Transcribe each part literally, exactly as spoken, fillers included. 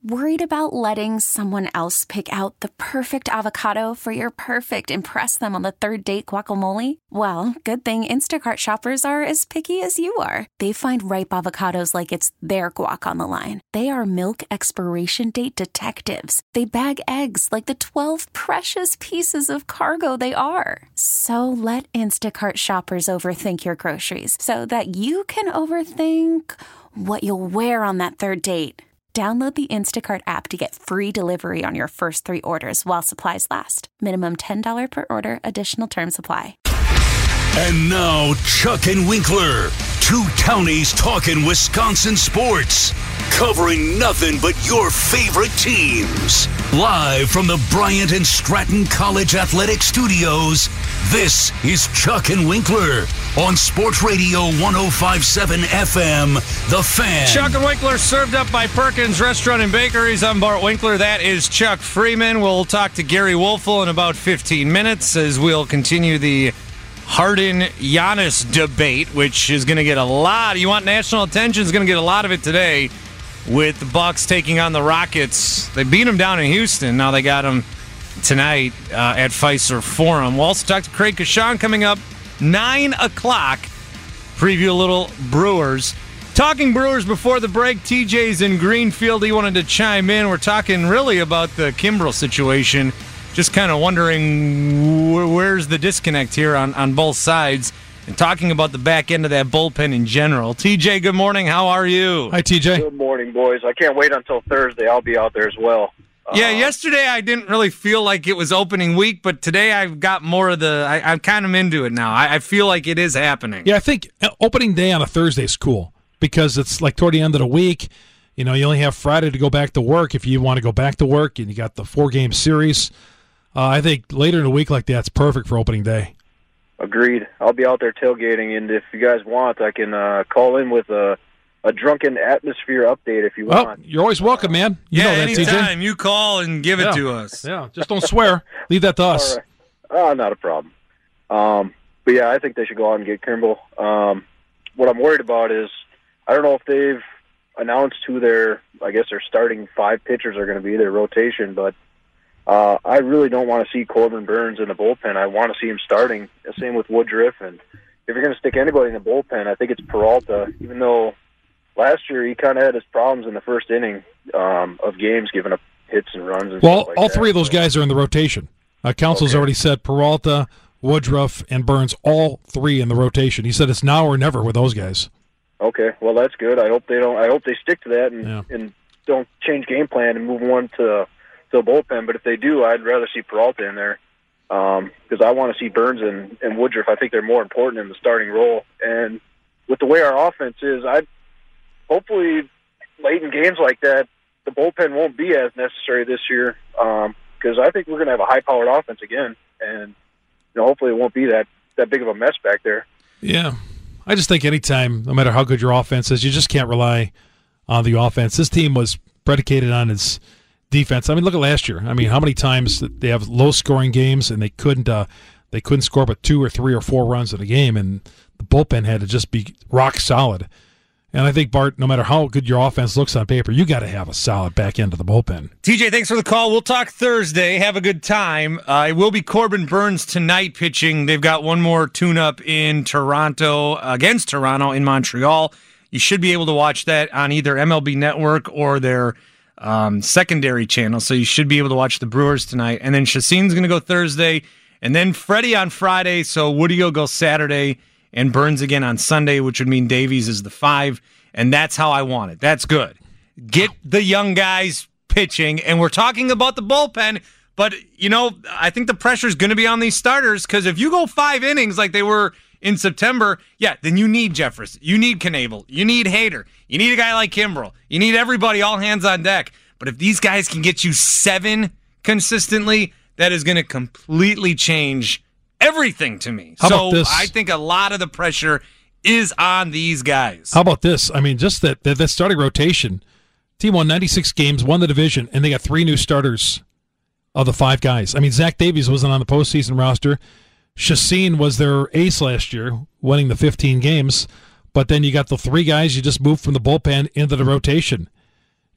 Worried about letting someone else pick out the perfect avocado for your perfect impress them on the third date guacamole? Well, good thing Instacart shoppers are as picky as you are. They find ripe avocados like it's their guac on the line. They are milk expiration date detectives. They bag eggs like the twelve precious pieces of cargo they are. So let Instacart shoppers overthink your groceries so that you can overthink what you'll wear on that third date. Download the Instacart app to get free delivery on your first three orders while supplies last. Minimum ten dollars per order. Additional terms apply. And now, Chuck and Winkler, two townies talking Wisconsin sports, covering nothing but your favorite teams. Live from the Bryant and Stratton College Athletic Studios, this is Chuck and Winkler on Sports Radio one oh five point seven F M, The Fan. Chuck and Winkler served up by Perkins Restaurant and Bakeries. I'm Bart Winkler. That is Chuck Freeman. We'll talk to Gary Wolfel in about fifteen minutes as we'll continue the Harden-Giannis debate, which is going to get a lot. You want national attention? Is going to get a lot of it today with the Bucks taking on the Rockets. They beat them down in Houston. Now they got them tonight uh, at Fiserv Forum. We'll also talk to Craig Kashan coming up nine o'clock. Preview a little Brewers. Talking Brewers before the break, T J's in Greenfield. He wanted to chime in. We're talking really about the Kimbrel situation. Just kind of wondering wh- where's the disconnect here on, on both sides, and talking about the back end of that bullpen in general. T J, good morning. How are you? Hi, T J. Good morning, boys. I can't wait until Thursday. I'll be out there as well. Yeah, uh, yesterday I didn't really feel like it was opening week, but today I've got more of the, I, I'm kind of into it now. I, I feel like it is happening. Yeah, I think opening day on a Thursday is cool because it's like toward the end of the week. You know, you only have Friday to go back to work if you want to go back to work, and you got the four-game series. Uh, I think later in the week like that's perfect for opening day. Agreed. I'll be out there tailgating, and if you guys want, I can uh, call in with a, a drunken atmosphere update if you well, want. You're always welcome, man. You yeah, know that, anytime. T J. You call and give it yeah. to us. Yeah, just don't swear. Leave that to us. All right. Uh, not a problem. Um, but, yeah, I think they should go out and get Kimbrel. Um, what I'm worried about is I don't know if they've announced who their, I guess, their starting five pitchers are going to be, their rotation, but Uh, I really don't want to see Corbin Burns in the bullpen. I want to see him starting. Same with Woodruff. And if you're going to stick anybody in the bullpen, I think it's Peralta, even though last year he kind of had his problems in the first inning um, of games, giving up hits and runs. And well, stuff like all that. three of those guys are in the rotation. Uh, Council's Okay. already said Peralta, Woodruff, and Burns, all three in the rotation. He said it's now or never with those guys. Okay, well that's good. I hope they don't. I hope they stick to that and, Yeah. and don't change game plan and move one to to the bullpen. But if they do, I'd rather see Peralta in there because um, I want to see Burns and, and Woodruff. I think they're more important in the starting role. And with the way our offense is, I hopefully late in games like that, the bullpen won't be as necessary this year because um, I think we're going to have a high-powered offense again, and you know, hopefully it won't be that, that big of a mess back there. Yeah. I just think anytime, no matter how good your offense is, you just can't rely on the offense. This team was predicated on its defense. I mean, look at last year. I mean, how many times they have low-scoring games and they couldn't uh, they couldn't score but two or three or four runs in a game, and the bullpen had to just be rock solid. And I think, Bart, no matter how good your offense looks on paper, you got to have a solid back end of the bullpen. T J, thanks for the call. We'll talk Thursday. Have a good time. Uh, it will be Corbin Burns tonight pitching. They've got one more tune-up in Toronto, against Toronto in Montreal. You should be able to watch that on either M L B Network or their um, secondary channel, so you should be able to watch the Brewers tonight. And then Chassin's going to go Thursday, and then Freddie on Friday, so Woody will go Saturday, and Burns again on Sunday, which would mean Davies is the five, and that's how I want it. That's good. Get the young guys pitching, and we're talking about the bullpen, but, you know, I think the pressure's going to be on these starters, because if you go five innings like they were in September, yeah, then you need Jeffress, you need Knebel, you need Hader, you need a guy like Kimbrel, you need everybody, all hands on deck. But if these guys can get you seven consistently, that is going to completely change everything to me. How so about this? I think a lot of the pressure is on these guys. How about this? I mean, just that, that, that starting rotation. Team won ninety-six games, won the division, and they got three new starters of the five guys. I mean, Zach Davies wasn't on the postseason roster. Chassin was their ace last year, winning the fifteen games. But then you got the three guys you just moved from the bullpen into the rotation.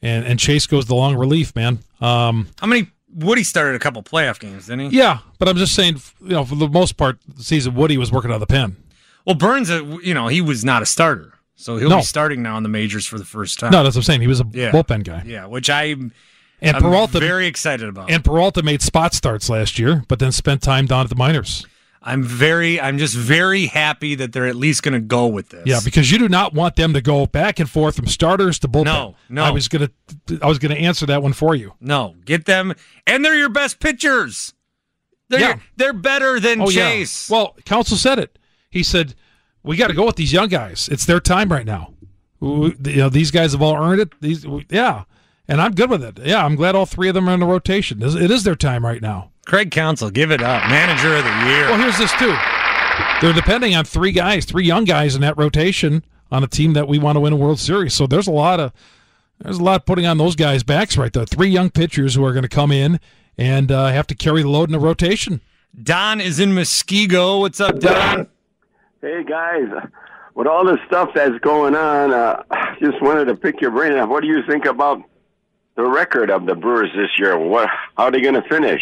and and Chase goes the long relief, man. Um, How many? Woody started a couple playoff games, didn't he? yeah, but I'm just saying, you know, for the most part, the season Woody was working out of the pen. Well, Burns, uh, you know, he was not a starter, so he'll No. be starting now in the majors for the first time. No, that's what I'm saying. He was a Yeah. bullpen guy. Yeah, which I And I'm Peralta very excited about. and Peralta made spot starts last year, but then spent time down at the minors. I'm very, I'm just very happy that they're at least going to go with this. Yeah, because you do not want them to go back and forth from starters to bullpen. No, no. I was gonna, I was gonna answer that one for you. No, get them, and they're your best pitchers. They're Yeah. your- they're better than Oh Chase. yeah. Well, Counsell said it. He said we got to go with these young guys. It's their time right now. We- You know, these guys have all earned it. These, yeah, and I'm good with it. Yeah, I'm glad all three of them are in the rotation. It is their time right now. Craig Counsell, give it up, manager of the year. Well, here's this too. They're depending on three guys, three young guys in that rotation on a team that we want to win a World Series. So there's a lot of there's a lot putting on those guys' backs right there. Three young pitchers who are going to come in and uh, have to carry the load in the rotation. Don is in Muskego. What's up, Don? Hey guys, with all the stuff that's going on, uh, just wanted to pick your brain. What do you think about the record of the Brewers this year? What? How are they going to finish?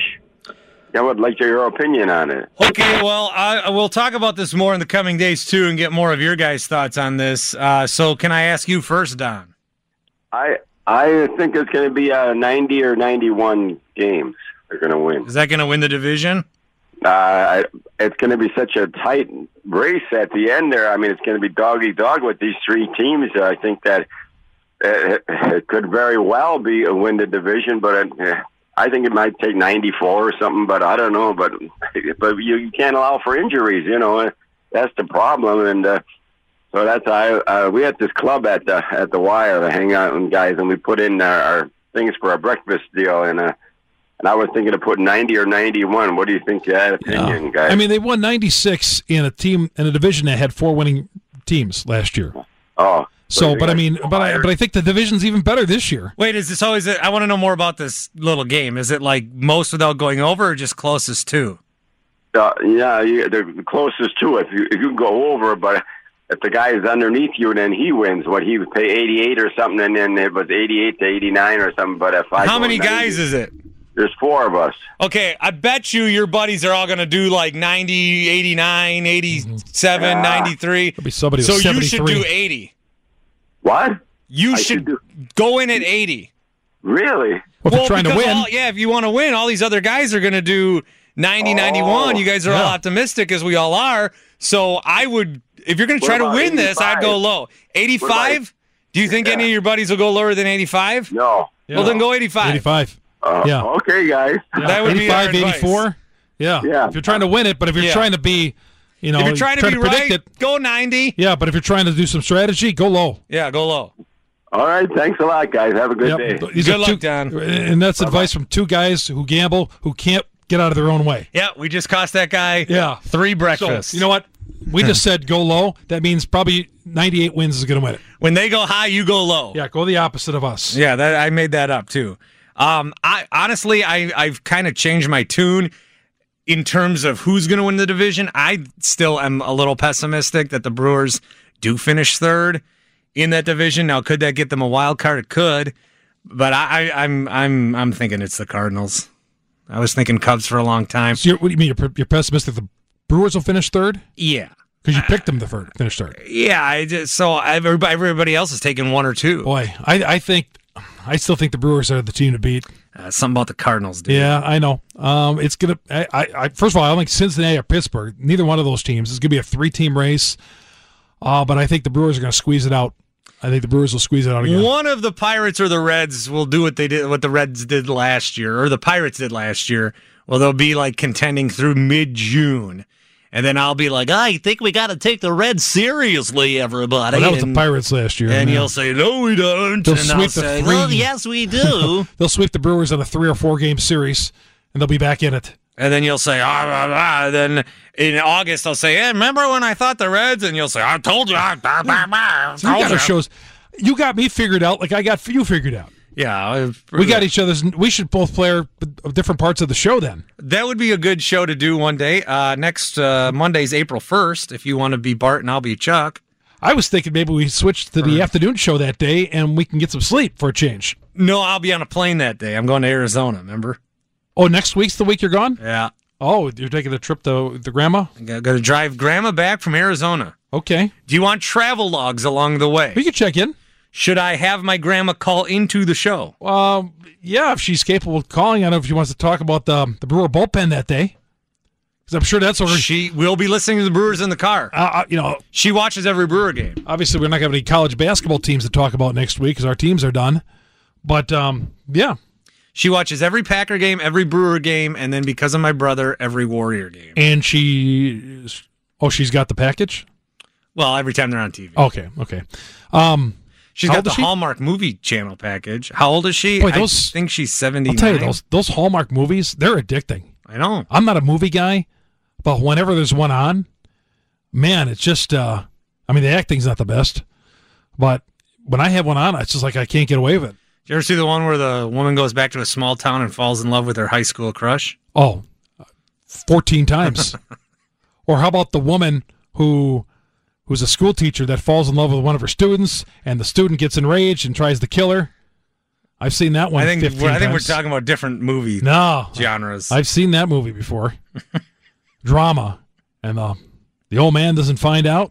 I would like your opinion on it. Okay, well, I, we'll talk about this more in the coming days, too, and get more of your guys' thoughts on this. Uh, so can I ask you first, Don? I I think it's going to be uh, ninety or ninety-one games they're going to win. Is that going to win the division? Uh, I, it's going to be such a tight race at the end there. I mean, it's going to be dog-eat-dog with these three teams. I think that it, it could very well be a win the division, but it, I think it might take ninety-four or something, but I don't know. But but you, you can't allow for injuries, you know. That's the problem, and uh, so that's I. Uh, we had this club at the at the Wire to hang out with guys, and we put in our, our things for a breakfast deal, and uh, and I was thinking of putting ninety or ninety-one. What do you think of that opinion, Yeah. guys? I mean, they won ninety-six in a team in a division that had four winning teams last year. oh, So, but I mean, but I but I think the division's even better this year. Wait, is this always? A, I want to know more about this little game. Is it like most without going over, or just closest to? Uh, yeah, you, the closest to it. You, you can go over, but if the guy is underneath you, then he wins. What he would pay eighty-eight or something, and then it was eighty-eight to eighty-nine or something. But if I How go many ninety, guys is it? There's four of us. Okay, I bet you your buddies are all going to do like ninety, eighty-nine, eighty-seven, Yeah. ninety-three. There'll be somebody So with you should seventy-three. do eighty. What? You I should should do- go in at eighty. Really? Well, if you're trying to because win, all- yeah, if you want to win, all these other guys are going to do ninety, ninety-one. You guys are all yeah. optimistic, as we all are. So I would, if you're going to What try to about win this, I'd go eighty-five? low. eighty-five? Do you think Yeah. any of your buddies will go lower than eighty-five? No. Well, then go eighty-five. eighty-five. Uh, Yeah. Okay, guys. That would be our eighty-five, advice. eighty-four. Yeah. Yeah. If you're trying to win it, but if you're Yeah. trying to be, you know, If you're trying to be predict right, it, go ninety. yeah. But if you're trying to do some strategy, go low. Yeah, go low. All right. Thanks a lot, guys. Have a good day. These Good are luck, two- Don. And that's advice from two guys who gamble who can't get out of their own way. Yeah, we just cost that guy Yeah. three So breakfasts. you know what? We just said go low. That means probably ninety-eight wins is going to win it. When they go high, you go low. Yeah, go the opposite of us. Yeah, that I made that up too. Um, I honestly, I I've kind of changed my tune in terms of who's going to win the division. I still am a little pessimistic that the Brewers do finish third in that division. Now, could that get them a wild card? It could, but I, I I'm I'm I'm thinking it's the Cardinals. I was thinking Cubs for a long time. So you're, what do you mean? You're, you're pessimistic the Brewers will finish third Yeah, because you picked them to third, finish third. yeah. I just so everybody everybody else is taking one or two. Boy, I I think I still think the Brewers are the team to beat. Uh, something about the Cardinals, dude. Yeah, I know. Um, it's gonna. I, I, I first of all, I don't think Cincinnati or Pittsburgh. Neither one of those teams. It's gonna be a three-team race. Uh, but I think the Brewers are gonna squeeze it out. I think the Brewers will squeeze it out again. One of the Pirates or the Reds will do what they did, what the Reds did last year, or the Pirates did last year. Well, they'll be like contending through mid-June, and then I'll be like, "I think we got to take the Reds seriously, everybody." Well, that was and, the Pirates last year. and yeah. you'll say, "No, we don't." They'll and sweep I'll the say, three- "Well, yes, we do." They'll sweep the Brewers on a three or four game series, and they'll be back in it. And then you'll say, ah, blah, blah. Then in August, I'll say, "Hey, remember when I thought the Reds?" And you'll say, "I told you." I, blah, blah, blah, So you told got you." our shows. You got me figured out, like I got you figured out. Yeah, We got each other's. We should both play our different parts of the show then. That would be a good show to do one day. Uh, next uh, Monday's April first. If you want to be Bart and I'll be Chuck. I was thinking maybe we switch to the afternoon show that day, and we can get some sleep for a change. No, I'll be on a plane that day. I'm going to Arizona, remember? Oh, next week's the week you're gone? Yeah. Oh, you're taking a trip to the grandma? I'm going to drive Grandma back from Arizona. Okay. Do you want travel logs along the way? We can check in. Should I have my grandma call into the show? Um, yeah, if she's capable of calling. I don't know if she wants to talk about the, the Brewer bullpen that day. Because I'm sure that's over. She will be listening to the Brewers in the car. Uh, you know, she watches every Brewer game. Obviously, we're not going to have any college basketball teams to talk about next week because our teams are done. But, um, yeah. She watches every Packer game, every Brewer game, and then because of my brother, every Warrior game. And she, oh, she's got the package? Well, every time they're on T V. Okay, okay. Um, she's got the Hallmark movie channel package. How old is she? Boy, those, I think she's seventy-nine. I'll tell you, those, those Hallmark movies, they're addicting. I know. I'm not a movie guy, but whenever there's one on, man, it's just, uh, I mean, the acting's not the best, but when I have one on, it's just like I can't get away with it. Did you ever see the one where the woman goes back to a small town and falls in love with her high school crush? Oh, fourteen times. Or how about the woman who who's a school teacher that falls in love with one of her students, and the student gets enraged and tries to kill her? I've seen that one I think fifteen we're, I think times. we're talking about different movie no, genres. I've seen that movie before. Drama. And the, the old man doesn't find out.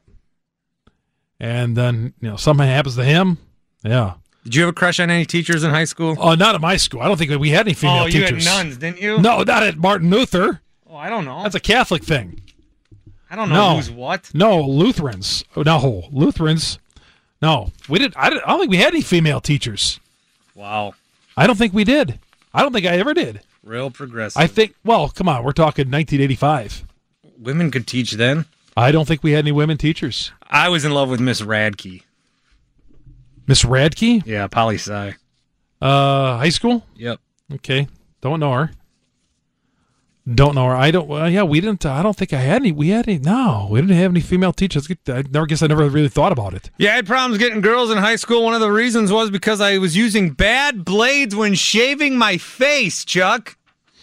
And then, you know, something happens to him. Yeah. Did you have a crush on any teachers in high school? Oh, not at my school. I don't think we had any female oh, you teachers. had nuns, didn't you? No, not at Martin Luther. Oh, I don't know. That's a Catholic thing. I don't know no. who's what. No, Lutherans. Oh, no, Lutherans. No, we did. I, didn't, I don't think we had any female teachers. Wow. I don't think we did. I don't think I ever did. Real progressive. I think. Well, come on. We're talking nineteen eighty-five. Women could teach then. I don't think we had any women teachers. I was in love with Miss Radke. Miss Radke? Yeah, poli sci. Uh, high school? Yep. Okay. Don't know her. Don't know her. I don't. Well, yeah, we didn't. Uh, I don't think I had any. We had any. No, we didn't have any female teachers. I never guess I never really thought about it. Yeah, I had problems getting girls in high school. One of the reasons was because I was using bad blades when shaving my face, Chuck.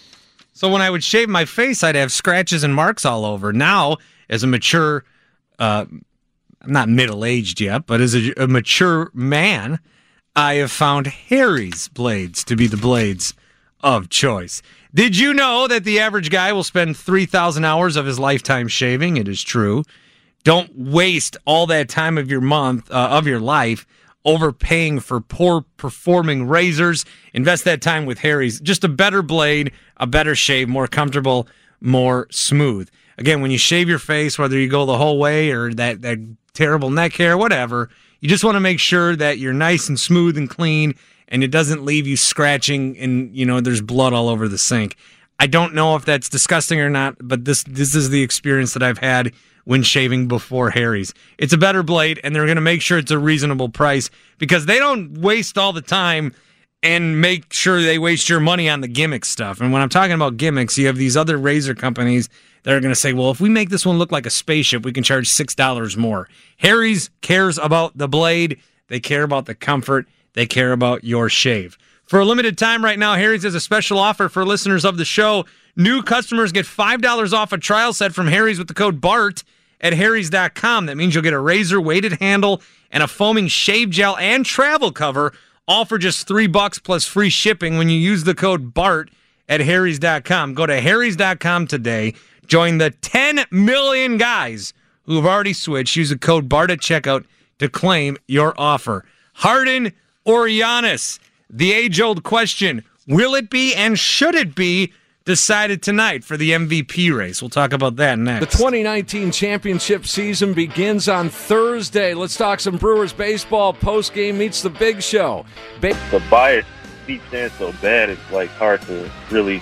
So when I would shave my face, I'd have scratches and marks all over. Now, as a mature, uh, I'm not middle-aged yet, but as a, a mature man, I have found Harry's blades to be the blades of choice. Did you know that the average guy will spend three thousand hours of his lifetime shaving? It is true. Don't waste all that time of your month, uh, of your life, overpaying for poor performing razors. Invest that time with Harry's. Just a better blade, a better shave, more comfortable, more smooth. Again, when you shave your face, whether you go the whole way or that, that terrible neck hair, whatever, you just want to make sure that you're nice and smooth and clean and it doesn't leave you scratching and, you know, there's blood all over the sink. I don't know if that's disgusting or not, but this this is the experience that I've had when shaving before Harry's. It's a better blade, and they're going to make sure it's a reasonable price because they don't waste all the time and make sure they waste your money on the gimmick stuff. And when I'm talking about gimmicks, you have these other razor companies that are going to say, well, if we make this one look like a spaceship, we can charge six dollars more. Harry's cares about the blade. They care about the comfort. They care about your shave. For a limited time right now, Harry's has a special offer for listeners of the show. New customers get five dollars off a trial set from Harry's with the code BART at harrys dot com. That means you'll get a razor-weighted handle and a foaming shave gel and travel cover, all for just three bucks plus free shipping when you use the code BART at harrys dot com. Go to harrys dot com today. Join the ten million guys who have already switched. Use the code BART at checkout to claim your offer. Harden or Giannis? The age-old question, will it be and should it be decided tonight for the M V P race? We'll talk about that next. The twenty nineteen championship season begins on Thursday. Let's talk some Brewers baseball. Post-game meets the big show. Ba- the bias seeps in so bad, it's like hard to really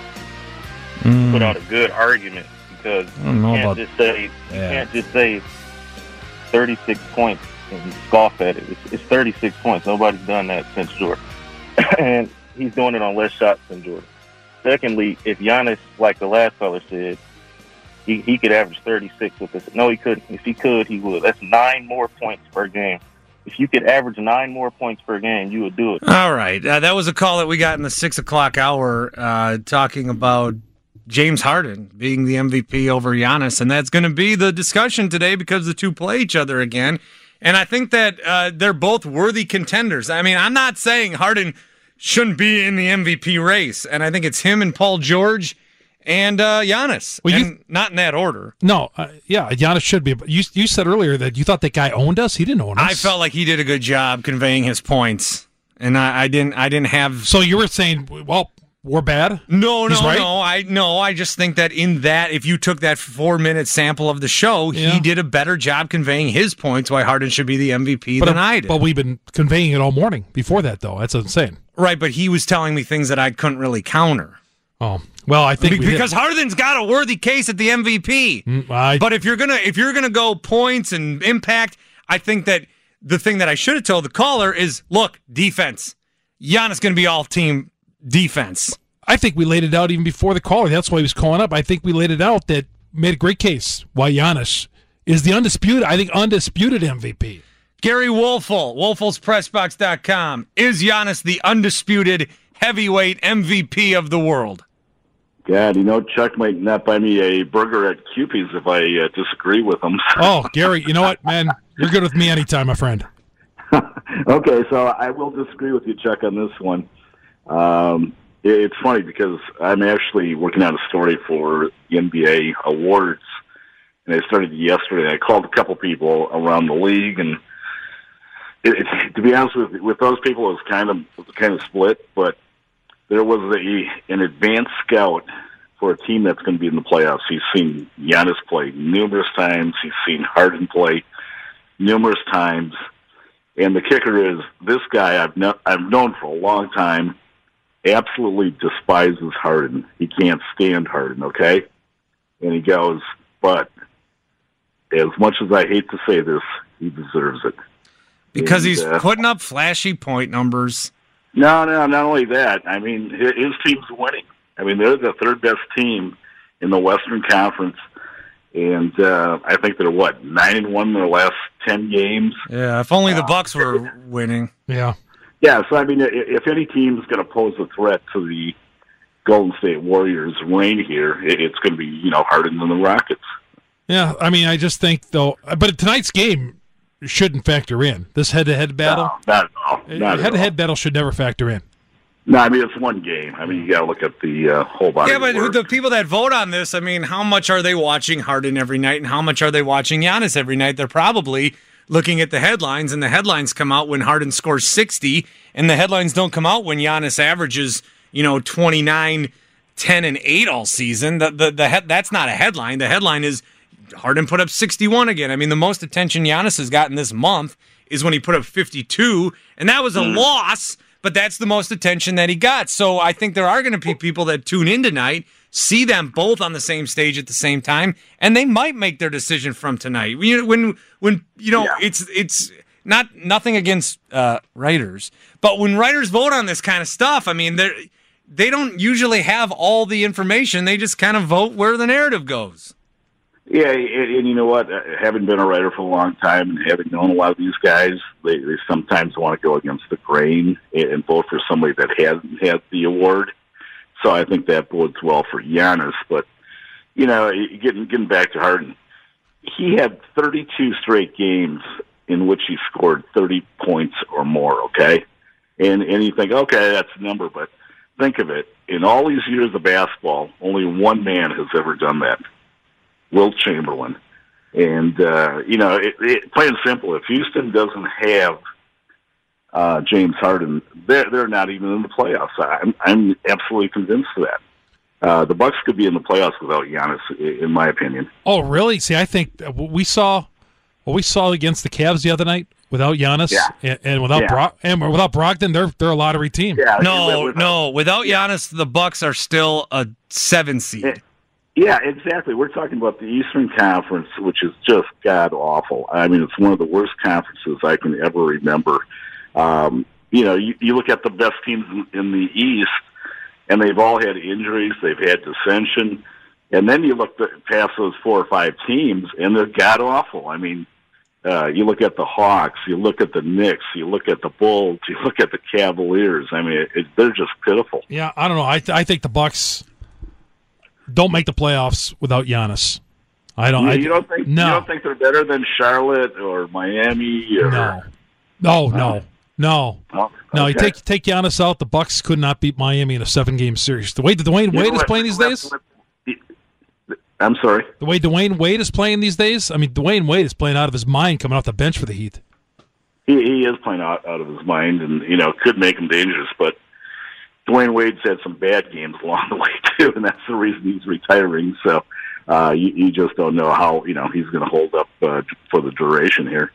mm. put out a good argument because you can't about, just say you yeah. can't just say thirty-six points and scoff at it. It's, it's thirty-six points. Nobody's done that since Jordan. And he's doing it on less shots than Jordan. Secondly, if Giannis, like the last caller said, he, he could average thirty-six with this. No, he couldn't. If he could, he would. That's nine more points per game. If you could average nine more points per game, you would do it. All right. Uh, that was a call that we got in the six o'clock hour uh, talking about James Harden being the M V P over Giannis. And that's going to be the discussion today because the two play each other again. And I think that uh, they're both worthy contenders. I mean, I'm not saying Harden shouldn't be in the M V P race. And I think it's him and Paul George and uh, Giannis. Well, and you, not in that order. No, uh, yeah, Giannis should be. But you you said earlier that you thought that guy owned us. He didn't own us. I felt like he did a good job conveying his points, and I, I didn't. I didn't have. So you were saying, well, we're bad? No, He's no, right? no. I no. I just think that in that, if you took that four minute sample of the show, yeah. he did a better job conveying his points. Why Harden should be the M V P but, than I did. But we've been conveying it all morning before that, though. That's insane. Right, but he was telling me things that I couldn't really counter. Oh. Well, I think Be- because Harden's got a worthy case at the M V P. Mm, I, but if you're gonna if you're gonna go points and impact, I think that the thing that I should have told the caller is, look, defense. Giannis going to be all team defense. I think we laid it out even before the caller. That's why he was calling up. I think we laid it out that made a great case why Giannis is the undisputed, I think, undisputed M V P. Gary Wolfel, Wolfels Press Box dot com. Is Giannis the undisputed heavyweight M V P of the world? God, you know, Chuck might not buy me a burger at Cupid's if I uh, disagree with him. Oh, Gary, you know what, man? You're good with me anytime, my friend. Okay, so I will disagree with you, Chuck, on this one. Um, it's funny because I'm actually working on a story for the N B A awards, and I started yesterday. I called a couple people around the league, and it, it, to be honest with with those people, it was kind of it was kind of split, but there was a an advanced scout for a team that's going to be in the playoffs. He's seen Giannis play numerous times. He's seen Harden play numerous times. And the kicker is, this guy I've, no, I've known for a long time absolutely despises Harden. He can't stand Harden, okay? And he goes, but as much as I hate to say this, he deserves it. Because and, he's uh, putting up flashy point numbers. No, no, not only that. I mean, his team's winning. I mean, they're the third best team in the Western Conference. And uh, I think they're, what, nine and one in their last ten games? Yeah, if only the Bucks were winning. Yeah. Yeah, so, I mean, if any team is going to pose a threat to the Golden State Warriors' reign here, it's going to be, you know, Harden and the Rockets. Yeah, I mean, I just think, though, but tonight's game shouldn't factor in. This head-to-head battle? No, not at all. Not head-to-head battle should never factor in. No, I mean, it's one game. I mean, you got to look at the uh, whole body. Yeah, but of work. the people that vote on this, I mean, how much are they watching Harden every night and how much are they watching Giannis every night? They're probably looking at the headlines, and the headlines come out when Harden scores sixty, and the headlines don't come out when Giannis averages, you know, twenty-nine, ten, and eight all season. The, the, the head, that's not a headline. The headline is Harden put up sixty-one again. I mean, the most attention Giannis has gotten this month is when he put up fifty-two, and that was a mm. loss. But that's the most attention that he got. So I think there are going to be people that tune in tonight, see them both on the same stage at the same time, and they might make their decision from tonight. When, when, when you know, yeah. it's it's not nothing against uh, writers, but when writers vote on this kind of stuff, I mean, they they don't usually have all the information. They just kind of vote where the narrative goes. Yeah, and, and you know what? Having been a writer for a long time and having known a lot of these guys, they, they sometimes want to go against the grain and vote for somebody that hasn't had the award. So I think that bodes well for Giannis. But, you know, getting getting back to Harden, he had thirty-two straight games in which he scored thirty points or more, okay? And, and you think, okay, that's a number, but think of it. In all these years of basketball, only one man has ever done that. Wilt Chamberlain. And, uh, you know, it, it, plain and simple, if Houston doesn't have uh, James Harden, they're, they're not even in the playoffs. I'm, I'm absolutely convinced of that. Uh, the Bucks could be in the playoffs without Giannis, in my opinion. Oh, really? See, I think what we saw, what we saw against the Cavs the other night without Giannis yeah. and, and without yeah. Bro- and without Brogdon, they're they're a lottery team. Yeah, no, no, without Giannis, the Bucks are still a seven seed. Yeah. Yeah, exactly. We're talking about the Eastern Conference, which is just god-awful. I mean, it's one of the worst conferences I can ever remember. Um, you know, you, you look at the best teams in, in the East, and they've all had injuries. They've had dissension. And then you look past those four or five teams, and they're god-awful. I mean, uh, you look at the Hawks, you look at the Knicks, you look at the Bulls, you look at the Cavaliers. I mean, it, it, they're just pitiful. Yeah, I don't know. I, th- I think the Bucks don't make the playoffs without Giannis. I don't. You, I, you don't think? No. You don't think they're better than Charlotte or Miami? Or, no. No, no, No, Oh, no. You okay. take take Giannis out, the Bucks could not beat Miami in a seven-game series. The way that Dwayne You Wade know is what- playing these what- days, what- I'm sorry. the way Dwayne Wade is playing these days, I mean, Dwayne Wade is playing out of his mind coming off the bench for the Heat. He, he is playing out, out of his mind, and you know could make him dangerous. But Dwayne Wade's had some bad games along the way too, and that's the reason he's retiring. So uh, you, you just don't know how you know he's going to hold up uh, for the duration here.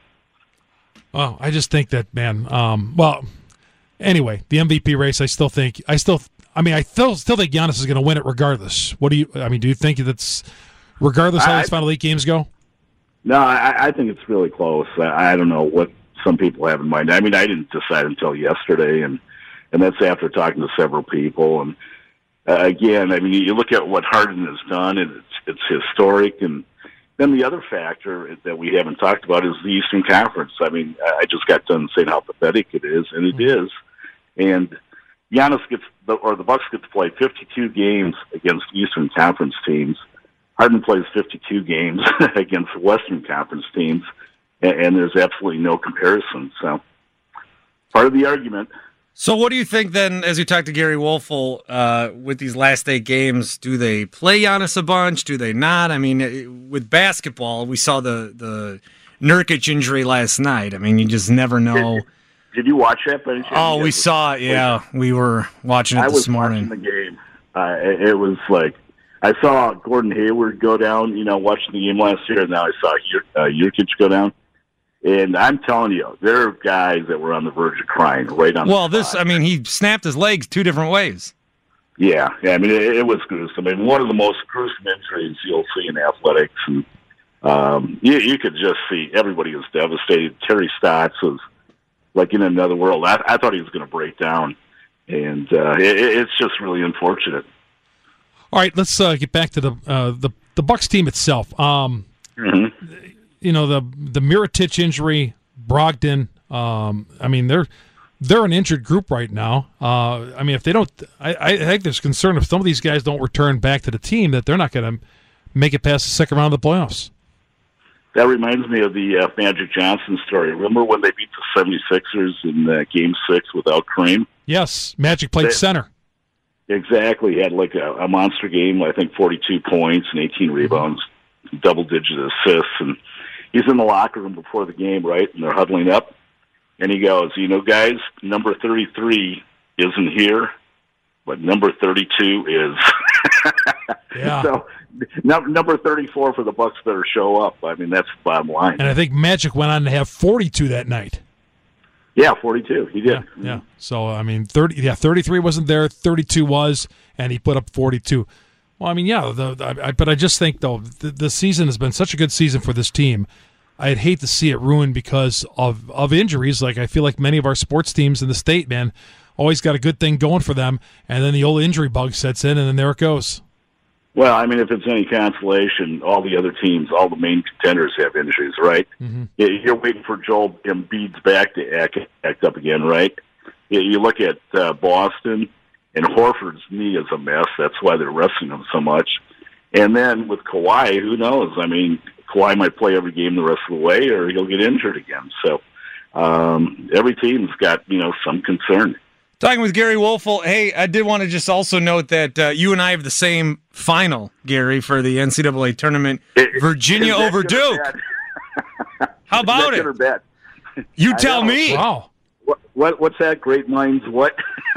Oh, I just think that man. Um, well, anyway, the M V P race. I still think. I still. I mean, I still still think Giannis is going to win it regardless. What do you? I mean, do you think that's regardless how I, these final eight games go? No, I, I think it's really close. I, I don't know what some people have in mind. I mean, I didn't decide until yesterday, and and that's after talking to several people. And uh, again, I mean, you look at what Harden has done, and it's it's historic. And then the other factor that we haven't talked about is the Eastern Conference. I mean, I just got done saying how pathetic it is, and it is. And Giannis gets, the, or the Bucks get to play fifty-two games against Eastern Conference teams. Harden plays fifty-two games against Western Conference teams, and, and there's absolutely no comparison. So, part of the argument. So what do you think then, as you talk to Gary Wolfel, uh, with these last eight games, do they play Giannis a bunch? Do they not? I mean, with basketball, we saw the, the Nurkic injury last night. I mean, you just never know. Did, did you watch that? By any chance? Oh, we saw it, yeah. We were watching it I this was morning. watching the game. Uh, it, it was like, I saw Gordon Hayward go down, you know, watching the game last year, and now I saw uh, Nurkic go down. And I'm telling you, there are guys that were on the verge of crying right on Well, the this, spot. I mean, he snapped his legs two different ways. Yeah, yeah. I mean, it, it was gruesome. I mean, one of the most gruesome injuries you'll see in athletics. And um, you, you could just see everybody was devastated. Terry Stotts was like in another world. I, I thought he was going to break down. And uh, it, it's just really unfortunate. All right, let's uh, get back to the uh, the the Bucks team itself. Um, Mm-hmm. You know, the the Mirotic injury, Brogdon. Um, I mean, they're they're an injured group right now. Uh, I mean, if they don't, I, I think there's concern if some of these guys don't return back to the team that they're not going to make it past the second round of the playoffs. That reminds me of the uh, Magic Johnson story. Remember when they beat the seventy-sixers in uh, Game Six without Kareem? Yes, Magic played They- center. Exactly. He had like a, a monster game, I think forty-two points and eighteen rebounds, double-digit assists. And he's in the locker room before the game, right? And they're huddling up. And he goes, you know, guys, number thirty-three isn't here, but number thirty-two is. Yeah. So no, number thirty-four for the Bucks better show up. I mean, that's the bottom line. And I think Magic went on to have forty-two that night. Yeah, forty-two. He did. Yeah, yeah. So I mean, thirty. Yeah, thirty-three wasn't there. Thirty-two was, and he put up forty-two. Well, I mean, yeah. The, the, I, but I just think though the, the season has been such a good season for this team. I'd hate to see it ruined because of of injuries. Like I feel like many of our sports teams in the state, man, always got a good thing going for them, and then the old injury bug sets in, and then there it goes. Well, I mean, if it's any consolation, all the other teams, all the main contenders have injuries, right? Mm-hmm. You're waiting for Joel Embiid's back to act, act up again, right? You look at uh, Boston, and Horford's knee is a mess. That's why they're resting him so much. And then with Kawhi, who knows? I mean, Kawhi might play every game the rest of the way, or he'll get injured again. So um, every team's got, you know, some concern. Talking with Gary Wolfel. Hey, I did want to just also note that uh, you and I have the same final, Gary, for the N C double A tournament. It, Virginia over Duke. How about it? Bad? You tell me. Wow. What, what what's that? Great minds what?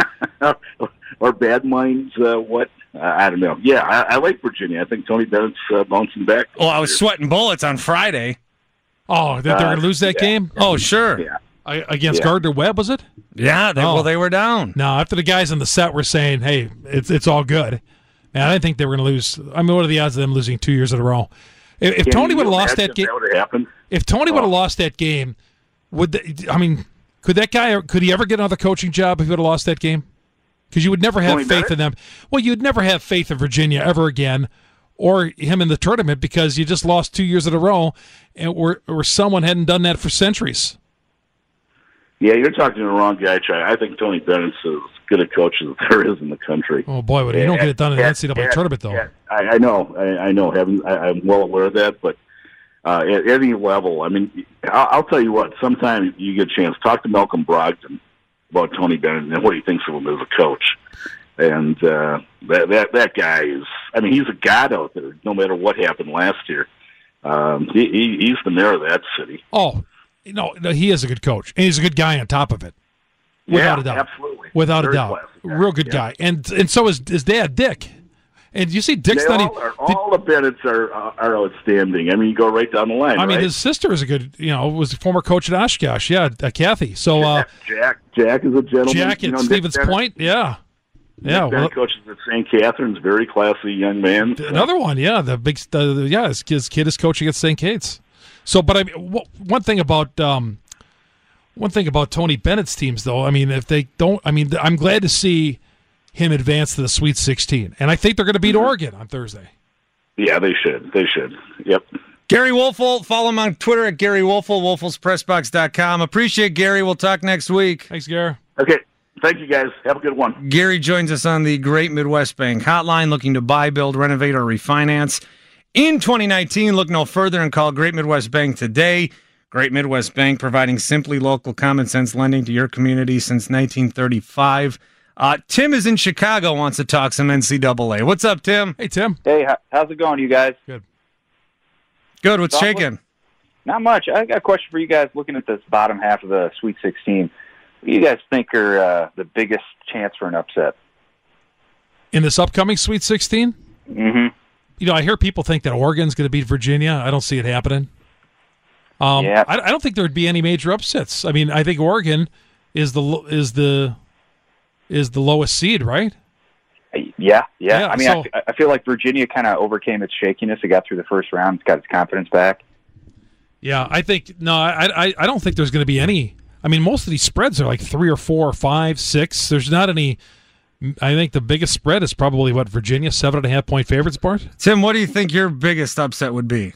Or bad minds uh, what? Uh, I don't know. Yeah, I, I like Virginia. I think Tony Bennett's uh, bouncing back. Well, I was sweating bullets on Friday. Oh, that they're Uh, going to lose that yeah. game? Oh, sure. Yeah. I, against Yeah. Gardner Webb, was it? Yeah, they, Oh. well, they were down. No, after the guys on the set were saying, "Hey, it's it's all good," man, I didn't think they were going to lose. I mean, what are the odds of them losing two years in a row? If, if Can Tony you would have lost imagine that if game, that would have happened. if Tony would have Oh. lost that game, would the, I mean, could that guy? Could he ever get another coaching job if he would have lost that game? Because you would never have Tony faith Bennett? in them. Well, you'd never have faith in Virginia ever again, or him in the tournament because you just lost two years in a row, and where where someone hadn't done that for centuries. Yeah, you're talking to the wrong guy, Chai. I think Tony Bennett's as good a coach as there is in the country. Oh boy, but you don't get it done in the N C double A Yeah, tournament though. yeah, I, I know, I, I know. Having, I, I'm well aware of that, but uh, at any level. I mean, I'll, I'll tell you what. Sometime you get a chance, talk to Malcolm Brogdon about Tony Bennett and what he thinks of him as a coach. And uh, that that that guy is. I mean, he's a god out there. No matter what happened last year, um, he, he he's the mayor of that city. Oh, no, no, he is a good coach, and he's a good guy on top of it. Without yeah, a doubt, absolutely, without Very a doubt, real good yeah. guy, and and so is his dad, Dick. And you see, Dick's they not all, are, all the Bennettts are uh, are outstanding. I mean, you go right down the line. I mean, right? his sister is a good, you know, was a former coach at Oshkosh. Yeah, uh, Kathy. So uh, Jack, Jack is a gentleman. Jack at you know, Stevens Point. Yeah, yeah. Nick Well, coaches at Saint Catherine's, very classy young man. Another one, yeah. The big, uh, yeah. His, his kid is coaching at Saint Kate's. So, but I mean, w- one thing about um, one thing about Tony Bennett's teams, though, I mean, if they don't, I mean, I'm glad to see him advance to the Sweet sixteen, and I think they're going to beat mm-hmm. Oregon on Thursday. Yeah, they should. They should. Yep. Gary Woelfel, follow him on Twitter at Gary Woelfel, Woelfels Press Box dot com. Appreciate Gary. We'll talk next week. Thanks, Gary. Okay. Thank you, guys. Have a good one. Gary joins us on the Great Midwest Bank hotline, looking to buy, build, renovate, or refinance. In twenty nineteen, look no further and call Great Midwest Bank today. Great Midwest Bank, providing simply local common sense lending to your community since nineteen thirty-five. Uh, Tim is in Chicago, wants to talk some N C double A. What's up, Tim? Hey, Tim. Hey, how's it going, you guys? Good. Good. What's shaking? Not much. I got a question for you guys looking at this bottom half of the Sweet sixteen. What do you guys think are uh, the biggest chance for an upset? In this upcoming Sweet sixteen? Mm-hmm. You know, I hear people think that Oregon's going to beat Virginia. I don't see it happening. Um, yeah. I, I don't think there would be any major upsets. I mean, I think Oregon is the is the is the lowest seed, right? Yeah, yeah. yeah I mean, so, I, I feel like Virginia kind of overcame its shakiness. It got through the first round. It's got its confidence back. Yeah, I think no, I I, I don't think there's going to be any. I mean, most of these spreads are like three or four or five, six. There's not any. I think the biggest spread is probably what Virginia, seven and a half point favorites. Bart. Tim, what do you think your biggest upset would be?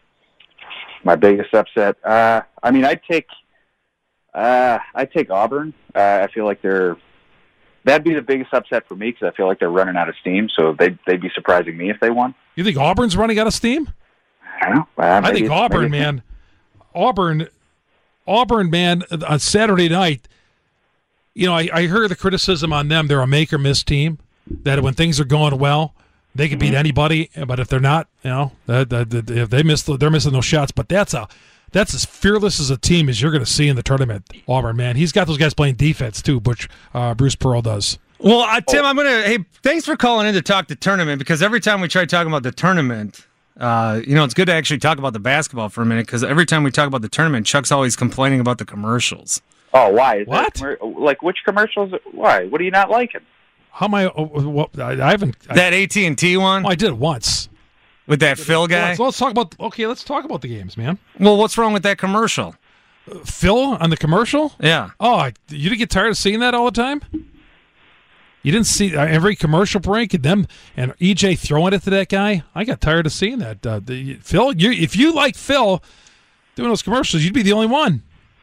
My biggest upset. Uh, I mean, I'd take. Uh, I'd take Auburn. Uh, I feel like they're. That'd be the biggest upset for me because I feel like they're running out of steam. So they'd they'd be surprising me if they won. You think Auburn's running out of steam? I don't know. Uh, I think Auburn, man. Auburn, Auburn, man. On Saturday night, you know, I, I heard the criticism on them. They're a make or miss team. That when things are going well, they can beat anybody. But if they're not, you know, that, that, that, if they miss, they're missing those shots. But that's a that's as fearless as a team as you're going to see in the tournament. Auburn, man, he's got those guys playing defense too, which uh, Bruce Pearl does. Well, uh, Tim, I'm gonna. Hey, thanks for calling in to talk the tournament because every time we try talking about the tournament, uh, you know, it's good to actually talk about the basketball for a minute because every time we talk about the tournament, Chuck's always complaining about the commercials. Oh, why? Is what? That, like which commercials? Why? What are you not liking? How am I? Uh, well, I, I haven't. I, that A T and T one? Oh, I did it once. With that Phil guy? Let's, let's talk about. Okay, let's talk about the games, man. Well, what's wrong with that commercial? Uh, Phil on the commercial? Yeah. Oh, I, you didn't get tired of seeing that all the time? You didn't see uh, every commercial break and them and E J throwing it to that guy? I got tired of seeing that. Uh, the, Phil, you, if you like Phil doing those commercials, you'd be the only one.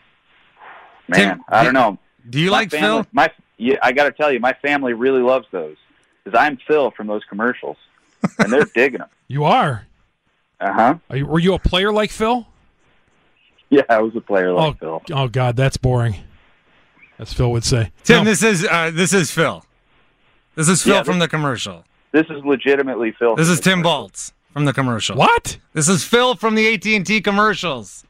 Man, Tim, I don't know. Do you my like family, Phil? My, yeah, I got to tell you, my family really loves those because I'm Phil from those commercials, and they're digging them. You are? Uh-huh. Are you, were you a player like Phil? Yeah, I was a player like oh, Phil. Oh, God, that's boring. As Phil would say. Tim, no. this is uh, this is Phil. This is Phil Yeah, from this, the commercial. This is legitimately Phil. This is Tim Baltz from the commercial. What? This is Phil from the A T and T commercials.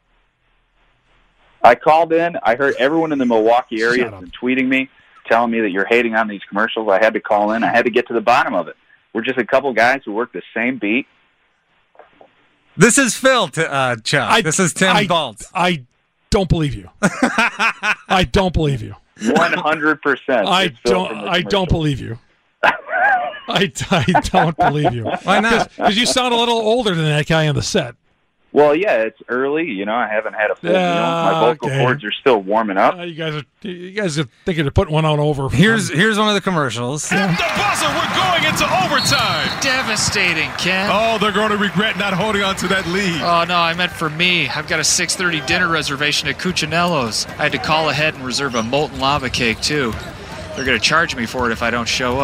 I called in. I heard everyone in the Milwaukee area has been tweeting me, telling me that you're hating on these commercials. I had to call in. I had to get to the bottom of it. We're just a couple guys who work the same beat. This is Phil, t- uh, Chuck. I, this is Tim I, Baltz. I don't believe you. I don't believe you. One hundred percent. I don't. I don't believe you. I, I don't believe you. Why not? Because you sound a little older than that guy on the set. Well, yeah, it's early. You know, I haven't had a full meal. Uh, My vocal okay. cords are still warming up. Uh, you guys are. You guys are thinking of putting one on over. Here's here's one of the commercials. At the buzzer, we're going into overtime. Devastating, Ken. Oh, they're going to regret not holding on to that lead. Oh, no, I meant for me. I've got a six thirty dinner reservation at Cuccinello's. I had to call ahead and reserve a molten lava cake, too. They're going to charge me for it if I don't show up.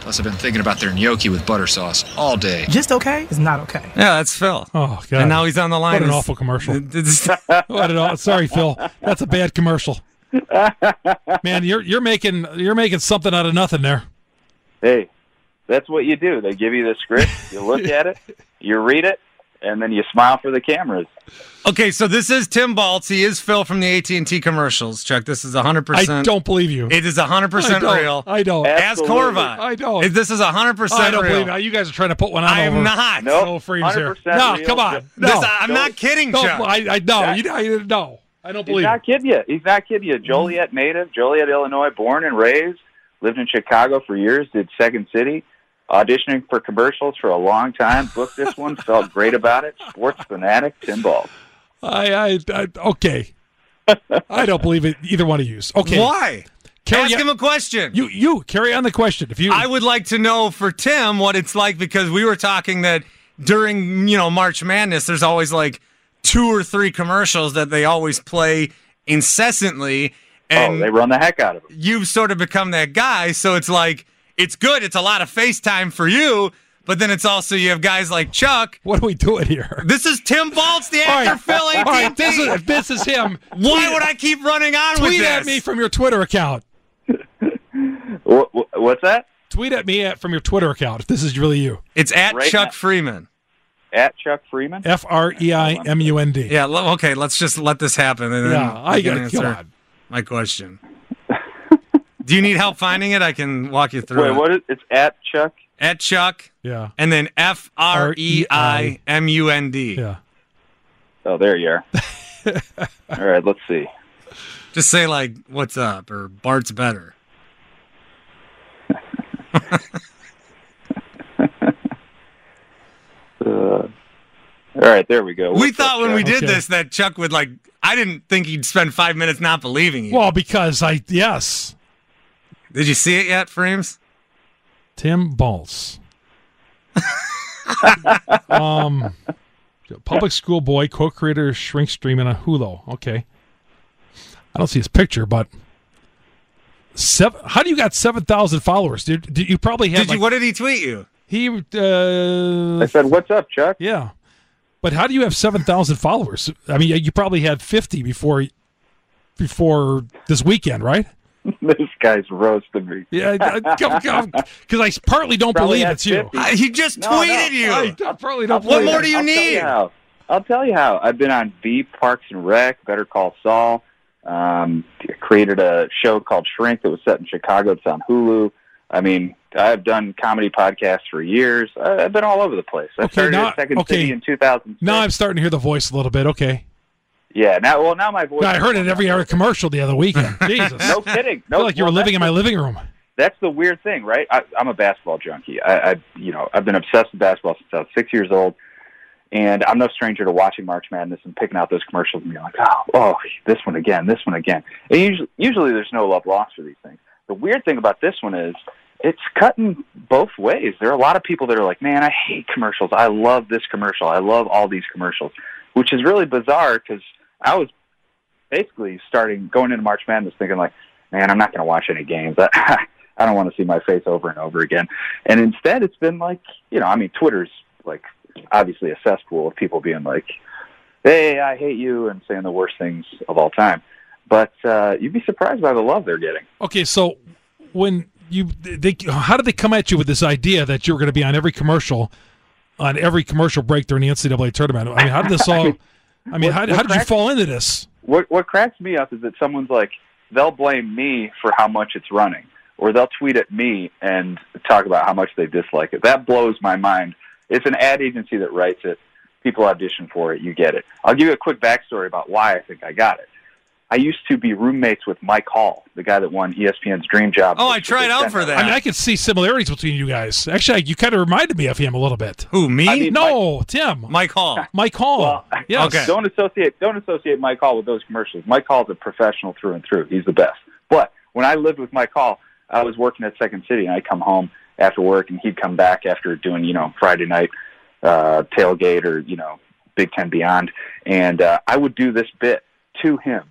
Plus, I've been thinking about their gnocchi with butter sauce all day. Just okay is not okay. Yeah, that's Phil. Oh, God. And now he's on the line. What an It's- awful commercial. it's- What an aw- Sorry, Phil. That's a bad commercial. Man, you're you're making you're making something out of nothing there. Hey, that's what you do. They give you the script, you look at it, you read it, and then you smile for the cameras. Okay, so this is Tim Baltz. He is Phil from the A T and T commercials. Chuck, this is one hundred percent. I don't believe you. It is one hundred percent I don't. real. I don't. Ask Absolutely. Horvat. I don't. This is one hundred percent I don't real. believe it. You guys are trying to put one on I am over. not. Nope. No frames here. one hundred percent No, real. come on. No. This- I'm not kidding, Don't- Chuck. I, I no, you, I, no. I don't He's believe not it. kidding you. He's not kidding you. Joliet native, Joliet, Illinois, born and raised, lived in Chicago for years, did Second City, auditioning for commercials for a long time, booked this one, felt great about it. Sports fanatic, Tim Baltz. I, I, I okay. I don't believe it. Either one of you. Okay. Why? Carry Ask on- him a question. You, you carry on the question. If you, I would like to know for Tim what it's like, because we were talking that during, you know, March Madness, there's always like two or three commercials that they always play incessantly. And Oh, they run the heck out of it. you've sort of become that guy. So it's like, it's good. It's a lot of FaceTime for you. But then it's also, you have guys like Chuck. what are we doing here? This is Tim Baltz, the All actor, right. Phil A T and T. All right, this is, if this is him, Why tweet- would I keep running on with tweet this? at me from your Twitter account. What, what's that? Tweet at me at, from your Twitter account if this is really you. It's at Right Chuck now. Freeman. At Chuck Freeman? F R E I M U N D. Yeah, lo- okay, let's just let this happen. And then Yeah, I you can got answer come on. my question. Do you need help finding it? I can walk you through Wait, it. what is it's at Chuck? At Chuck, Yeah. and then F R E I M U N D. Yeah. Oh, there you are. All right, let's see. Just say, like, what's up, or Bart's better. Uh, all right, there we go. We What's thought up, when we Chuck? did Okay. this that Chuck would, like, I didn't think he'd spend five minutes not believing you. Well, because I, yes. Did you see it yet, Frames? Tim Baltz. um, public school boy, co-creator, Shrink Stream, and a Hulu. Okay. I don't see his picture, but seven. How do you got seven thousand followers, dude? Did you probably have? Did you? like- What did he tweet you? He. Uh, I said, "What's up, Chuck?" yeah, but how do you have seven thousand followers? I mean, you probably had fifty before before this weekend, right? This guy's roasting me. Yeah, because I partly don't Probably believe had it's you. fifty. I, he just No, tweeted no. you. I partly don't What believe more it. do you I'll Tell need? you how. I'll tell you how. I've been on Veep, Parks and Rec, Better Call Saul. Um, created a show called Shrink that was set in Chicago. It's on Hulu. I mean, I've done comedy podcasts for years. I- I've been all over the place. I Okay, started now- at Second okay. City in two thousand six. Now I'm starting to hear the voice a little bit. Okay. Yeah, now, well, now my voice. I heard it every other commercial the other weekend. Jesus. No kidding. I No, feel like you were well, living in that's my living room. That's the weird thing, right? I, I'm a basketball junkie. I, I, you know, I've been obsessed with basketball since I was six years old, and I'm no stranger to watching March Madness and picking out those commercials and being like, oh, oh, this one again, this one again. And usually, usually there's no love lost for these things. The weird thing about this one is it's cutting both ways. There are a lot of people that are like, man, I hate commercials. I love this commercial. I love all these commercials, which is really bizarre because I was basically starting going into March Madness thinking like, man, I'm not going to watch any games. I, I don't want to see my face over and over again. And instead, it's been like, you know, I mean, Twitter's like obviously a cesspool of people being like, hey, I hate you, and saying the worst things of all time. But uh, you'd be surprised by the love they're getting. Okay, so when you they how did they come at you with this idea that you were going to be on every commercial, on every commercial break during the N C double A tournament? I mean, how did this all? I mean, What- how, what how did you cracks- fall into this? What what cracks me up is that someone's like, they'll blame me for how much it's running, or they'll tweet at me and talk about how much they dislike it. That blows my mind. It's an ad agency that writes it. People audition for it. You get it. I'll give you a quick backstory about why I think I got it. I used to be roommates with Mike Hall, the guy that won E S P N's Dream Job. Oh, I tried out for that. I mean, I could see similarities between you guys. Actually, you kind of reminded me of him a little bit. Who, me? I mean, No, Tim. Mike Hall. Mike Hall. Well, yes. Okay. Don't associate don't associate Mike Hall with those commercials. Mike Hall's a professional through and through. He's the best. But when I lived with Mike Hall, I was working at Second City, and I'd come home after work, and he'd come back after doing, you know, Friday night uh, tailgate or, you know, Big Ten Beyond, and uh, I would do this bit to him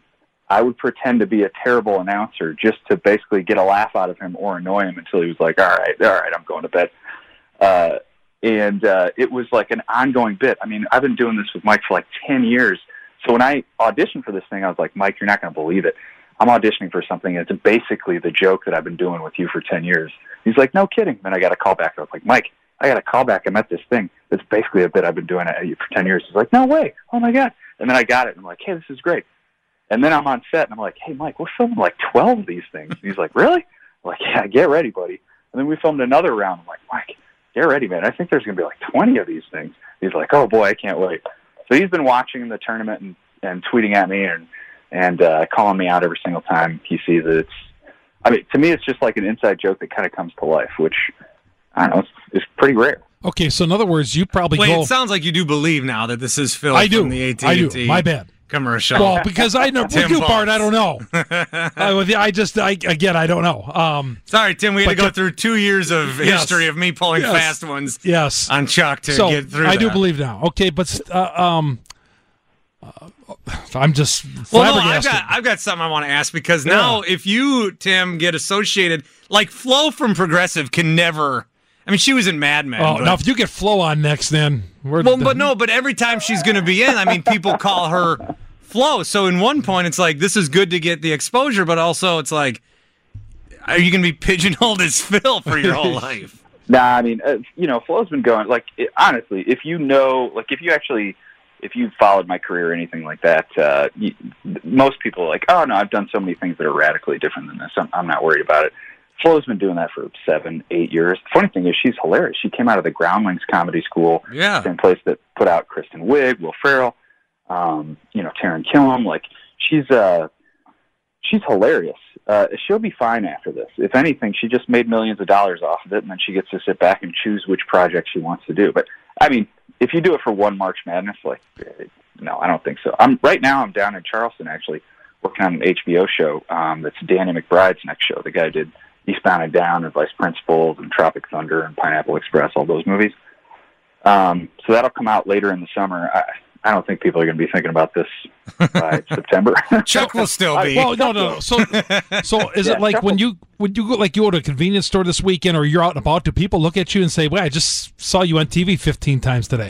I would pretend to be a terrible announcer just to basically get a laugh out of him or annoy him until he was like, all right, all right, I'm going to bed. Uh, and uh, it was like an ongoing bit. I mean, I've been doing this with Mike for like ten years. So when I auditioned for this thing, I was like, Mike, you're not going to believe it. I'm auditioning for something, and it's basically the joke that I've been doing with you for ten years. He's like, no kidding. Then I got a call back. I was like, Mike, I got a call back. I'm at this thing. It's basically a bit I've been doing at you for ten years. He's like, no way. Oh, my God. And then I got it. And I'm like, hey, this is great. And then I'm on set, and I'm like, hey, Mike, we're filming like twelve of these things. And he's like, really? I'm like, yeah, get ready, buddy. And then we filmed another round. I'm like, Mike, get ready, man. I think there's going to be like twenty of these things. He's like, oh, boy, I can't wait. So he's been watching the tournament and, and tweeting at me and, and uh, calling me out every single time he sees it. It's, I mean, to me, it's just like an inside joke that kind of comes to life, which, I don't know, it's, it's pretty rare. Okay, so in other words, you probably Wait, go... it sounds like you do believe now that this is Phil I do. from the A T and T I do. My bad. commercial. Well, because I know with you, Baltz. Bart, I don't know. I, I just, I, again, I don't know. Um, Sorry, Tim, we had to go but- through two years of Yes. history of me pulling Yes. fast ones yes. on Chuck to so get through I do that. believe now. Okay, but uh, um, uh, I'm just Well, no, I've flabbergasted. got I've got something I want to ask because now if you, Tim, get associated, like Flo from Progressive can never. I mean, she was in Mad Men. Oh, but, now if you get Flo on next, then we're well, but no, but every time she's going to be in, I mean, people call her Flo. So in one point, it's like this is good to get the exposure, but also it's like, are you going to be pigeonholed as Phil for your whole life? Nah, I mean, uh, you know, Flo's been going, like, it, honestly, if you know, like, if you actually, if you followed my career or anything like that, uh, you, most people are like, oh, no, I've done so many things that are radically different than this. I'm, I'm not worried about it. Flo's been doing that for seven, eight years. The funny thing is she's hilarious. She came out of the Groundlings Comedy School, Yeah. same place that put out Kristen Wiig, Will Ferrell, um, you know, Taron Killam. Like, she's, uh, she's hilarious. Uh, she'll be fine after this. If anything, she just made millions of dollars off of it, and then she gets to sit back and choose which project she wants to do. But, I mean, if you do it for one March Madness, like, no, I don't think so. I'm right now I'm down in Charleston, actually, working on an H B O show um, that's Danny McBride's next show. The guy did Eastbound and Down and Vice Principals and Tropic Thunder and Pineapple Express, all those movies. Um, so that'll come out later in the summer. I, I don't think people are going to be thinking about this by September. Chuck will still be. Well, no, no. no. So, so is Yeah, it like Chuck when will- you when you go like you go to a convenience store this weekend, or you're out and about? Do people look at you and say, "Well, I just saw you on T V fifteen times today"?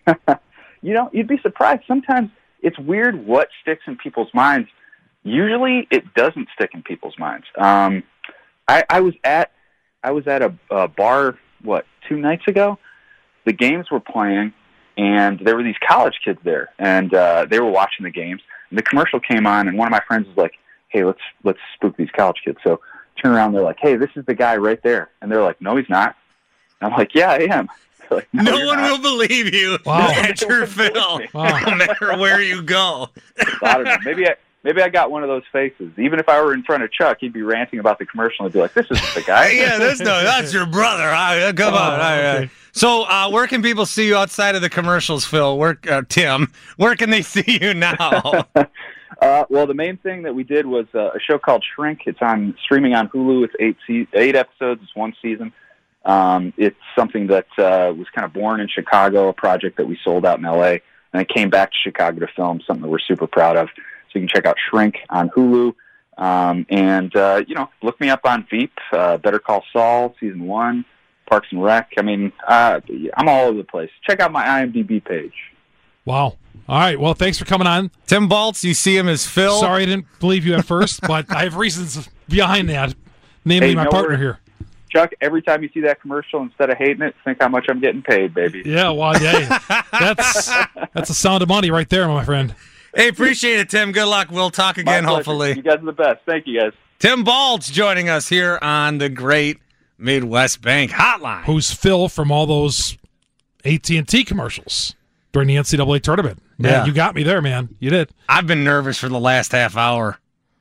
You know, you'd be surprised. Sometimes it's weird what sticks in people's minds. Usually, it doesn't stick in people's minds. Um, I, I was at I was at a, a bar what two nights ago. The games were playing, and there were these college kids there, and uh, they were watching the games. And the commercial came on, and one of my friends was like, "Hey, let's let's spook these college kids." So turn around, they're like, "Hey, this is the guy right there," and they're like, "No, he's not." And I'm like, "Yeah, I am." They're like, No you're one not." will believe you Wow. that you're Phil, Wow. no matter where you go. I don't know. Maybe I maybe I got one of those faces. Even if I were in front of Chuck, he'd be ranting about the commercial and be like, "This isn't the guy." yeah, that's no, that's your brother. All right, come on. All right, all right. So, uh, where can people see you outside of the commercials, Phil? Where, uh, Tim? Where can they see you now? uh, well, the main thing that we did was uh, a show called Shrink. It's on streaming on Hulu. It's eight se- eight episodes. It's one season. Um, it's something that uh, was kind of born in Chicago, a project that we sold out in L A, and it came back to Chicago to film, something that we're super proud of. So you can check out Shrink on Hulu. Um, and, uh, you know, look me up on Veep, uh, Better Call Saul, Season one, Parks and Rec. I mean, uh, I'm all over the place. Check out my I M D B page. Wow. All right. Well, thanks for coming on. Tim Baltz, you see him as Phil. Sorry I didn't believe you at first, but I have reasons behind that, namely Hey, my no partner worries. here. Chuck, every time you see that commercial, instead of hating it, think how much I'm getting paid, baby. Yeah, well, yeah, that's that's a sound of money right there, my friend. Hey, appreciate it, Tim. Good luck. We'll talk My again, pleasure. hopefully. You guys are the best. Thank you, guys. Tim Baltz joining us here on the Great Midwest Bank Hotline. Who's Phil from all those A T and T commercials during the N C double A tournament? Man, Yeah. you got me there, man. You did. I've been nervous for the last half hour.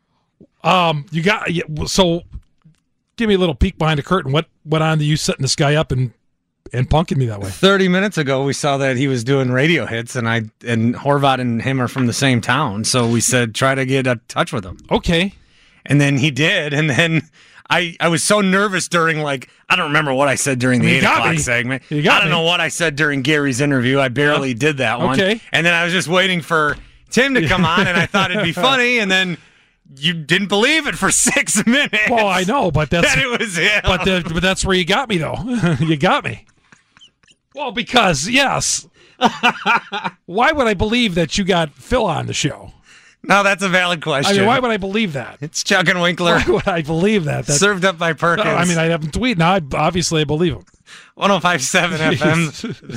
Um, you got yeah, so. Give me a little peek behind the curtain. What went on to you setting this guy up and and punking me that way? Thirty minutes ago, we saw that he was doing radio hits, and I and Horvat and him are from the same town, so we said try to get in touch with him. Okay, and then he did, and then I I was so nervous during like I don't remember what I said during the You eight got o'clock me. segment. You got I don't me. know what I said during Gary's interview. I barely Yeah. did that one. Okay. and then I was just waiting for Tim to come on, and I thought it'd be funny, and then you didn't believe it for six minutes. Well, I know, but that's that it was him. But, the, but that's where you got me, though. You got me. Well, because yes. Why would I believe that you got Phil on the show? No, that's a valid question. I mean, why would I believe that? It's Chuck and Winkler. Why would I believe that? That's, served up by Perkins. No, I mean, I haven't tweeted. Now, I, obviously, I believe him. one oh five point seven F M.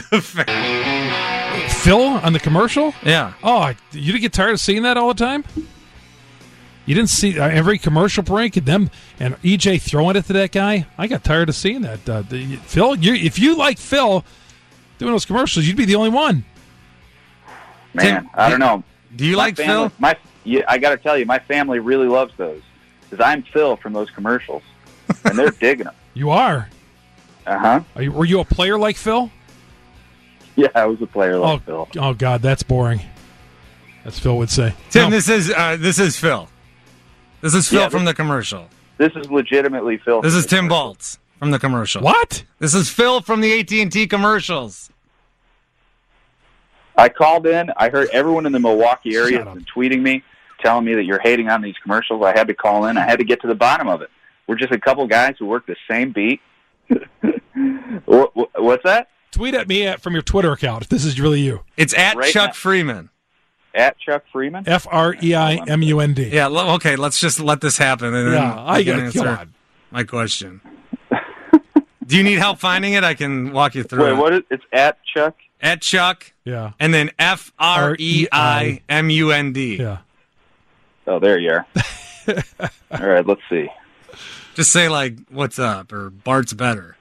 Phil on the commercial? Yeah. Oh, you didn't get tired of seeing that all the time? You didn't see uh, every commercial break and them and E J throwing it to that guy? I got tired of seeing that. Uh, the, Phil, you, if you like Phil doing those commercials, you'd be the only one. Man, I don't know. Do you my like family, Phil? My, yeah, I got to tell you, my family really loves those because I'm Phil from those commercials, and they're digging them. You are? Uh-huh. Are you, were you a player like Phil? Yeah, I was a player like oh, Phil. Oh, God, that's boring. As Phil would say. Tim, no. this is uh, this is Phil. This is Phil Yeah, from this, the commercial. This is legitimately Phil. This is Tim Baltz from the commercial. What? This is Phil from the A T and T commercials. I called in. I heard everyone in the Milwaukee area has been tweeting me, telling me that you're hating on these commercials. I had to call in. I had to get to the bottom of it. We're just a couple guys who work the same beat. What's that? Tweet at me at, from your Twitter account if this is really you. It's at Right Chuck now. Freeman. At Chuck Freeman? F R E I M U N D. Yeah, l- okay, let's just let this happen. And then Yeah, I you can got answer come on. my question. Do you need help finding it? I can walk you through Wait, it. what is it's at Chuck? At Chuck. Yeah. And then F R E I M U N D. Yeah. Oh, there you are. All right, let's see. Just say, like, what's up, or Bart's better.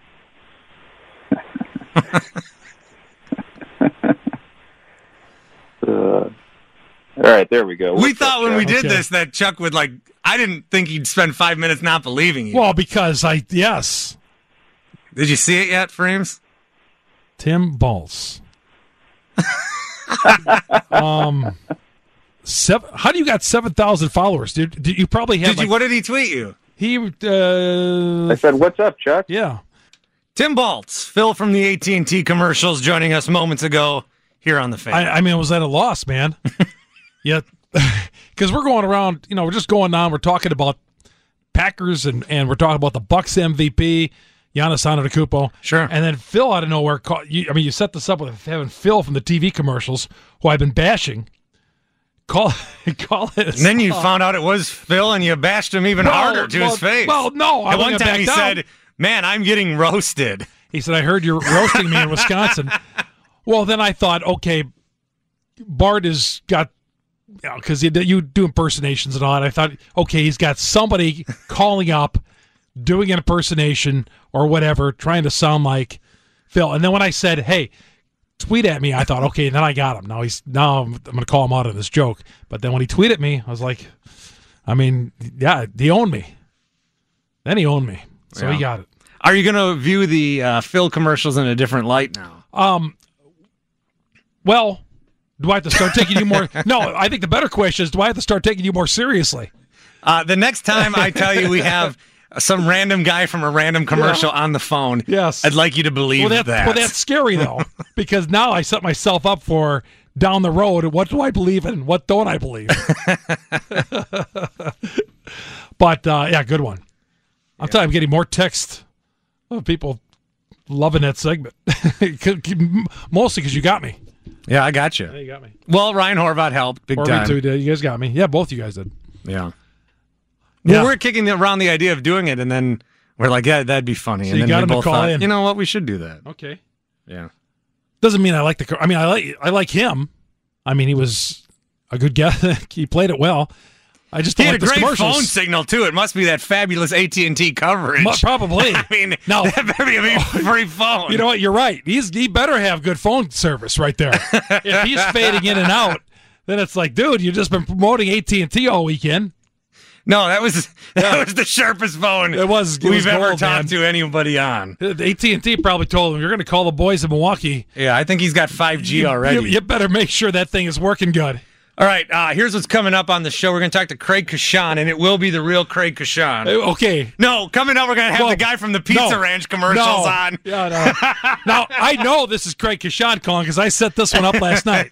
uh, all right, there we go. We What's thought up, when we Chuck? did Okay. this that Chuck would, like, I didn't think he'd spend five minutes not believing you. Well, because I, yes. Did you see it yet, Frames? Tim Baltz. um, seven, how do you got seven thousand followers? Did, did you probably have Did you? like, What did he tweet you? he, uh, I said, what's up, Chuck? yeah. Tim Baltz, Phil from the A T and T commercials, joining us moments ago here on the Fan. I, I mean, was that a loss, man? Yeah. Because we're going around, you know, we're just going on. We're talking about Packers and, and we're talking about the Bucks M V P, Giannis Antetokounmpo. Sure. And then Phil out of nowhere, caught, you, I mean, you set this up with having Phil from the T V commercials, who I've been bashing. Call, call it. And then you found out it was Phil, and you bashed him even Well, harder to well, his face. well, no, I At one wasn't time gonna he back down. said, "Man, I'm getting roasted." He said, I heard you're roasting me in Wisconsin. Well, then I thought, okay, Bart has got, because you, know, you do impersonations and all that. I thought, okay, he's got somebody calling up, doing an impersonation or whatever, trying to sound like Phil. And then when I said, hey, tweet at me, I thought, okay, then I got him. Now he's now I'm, I'm going to call him out on this joke. But then when he tweeted me, I was like, I mean, yeah, he owned me. Then he owned me. So Yeah. he got it. Are you going to view the uh, Phil commercials in a different light now? Um. Well, do I have to start taking you more? No, I think the better question is, do I have to start taking you more seriously? Uh, the next time I tell you we have some random guy from a random commercial Yeah. on the phone, Yes. I'd like you to believe Well, that, that. well, that's scary though, because now I set myself up for down the road. What do I believe in? What don't I believe? But uh, yeah, good one. I'm telling you, I'm getting more text of people loving that segment. Mostly because you got me. Yeah, I got you. Yeah, you got me. Well, Ryan Horvath helped big Or time. me too. did. You guys got me. Yeah, both you guys did. Yeah. Yeah. Well, we're kicking around the idea of doing it, and then we're like, yeah, that'd be funny. So and you then got we him to both call thought, in. you know what, we should do that. Okay. Yeah. Doesn't mean I like the. I mean, I like I like him. I mean, he was a good guy. He played it well. I just He don't had like a the great commercials. phone signal, too. It must be that fabulous A T and T coverage. Mu- Probably. I mean, No. that better be a free phone. You know what? You're right. He's he better have good phone service right there. If he's fading in and out, then it's like, dude, you've just been promoting A T and T all weekend. No, that was that was the sharpest phone It was. It we've was ever gold, talked man. to anybody on. A T and T probably told him, you're going to call the boys in Milwaukee. Yeah, I think he's got five G You- already. You, you better make sure that thing is working good. All right, uh, here's what's coming up on the show. We're going to talk to Craig Kashan, and it will be the real Craig Kashan. Uh, Okay. No, coming up, we're going to have Well, the guy from the Pizza no. Ranch commercials No. on. Yeah, no. Now, I know this is Craig Kashan calling because I set this one up last night.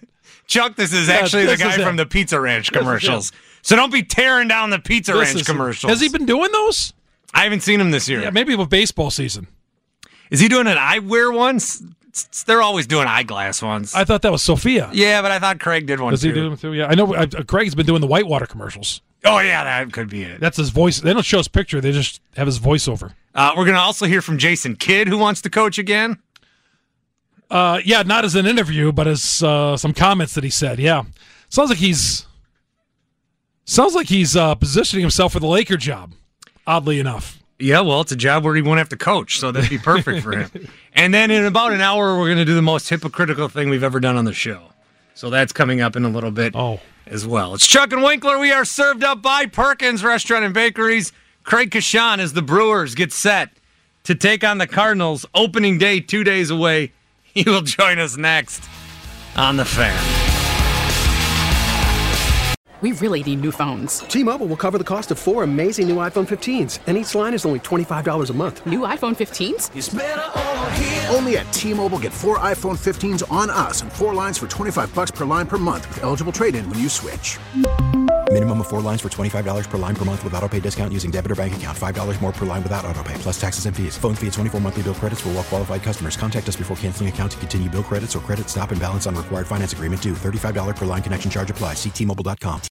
Chuck, this is Yeah, actually this the guy is from it. the Pizza Ranch This is commercials. him. So don't be tearing down the Pizza This Ranch is- commercials. Has he been doing those? I haven't seen him this year. Yeah, maybe with baseball season. Is he doing an eyewear one? S- s- They're always doing eyeglass ones. I thought that was Sophia. Yeah, but I thought Craig did one Does too. he do them too? Yeah, I know. I, Craig's been doing the Whitewater commercials. Oh, yeah, that could be it. That's his voice. They don't show his picture. They just have his voiceover. Uh, we're going to also hear from Jason Kidd, who wants to coach again. Uh, yeah, not as an interview, but as uh, some comments that he said. Yeah, sounds like he's sounds like he's uh, positioning himself for the Laker job. Oddly enough. Yeah, well, it's a job where he won't have to coach, so that'd be perfect for him. And then in about an hour, we're going to do the most hypocritical thing we've ever done on the show. So that's coming up in a little bit oh. as well. It's Chuck and Winkler. We are served up by Perkins Restaurant and Bakeries. Craig Kashan as the Brewers get set to take on the Cardinals. Opening day two days away. He will join us next on The Fan. We really need new phones. T-Mobile will cover the cost of four amazing new iPhone fifteens, and each line is only twenty-five dollars a month. New iPhone fifteens? It's better over here. Only at T-Mobile, get four iPhone fifteens on us and four lines for twenty-five dollars per line per month with eligible trade-in when you switch. Minimum of four lines for twenty-five dollars per line per month with autopay discount using debit or bank account. five dollars more per line without autopay, plus taxes and fees. Phone fee at twenty-four monthly bill credits for well-qualified customers. Contact us before canceling account to continue bill credits or credit stop and balance on required finance agreement due. thirty-five dollars per line connection charge applies. See T Mobile dot com.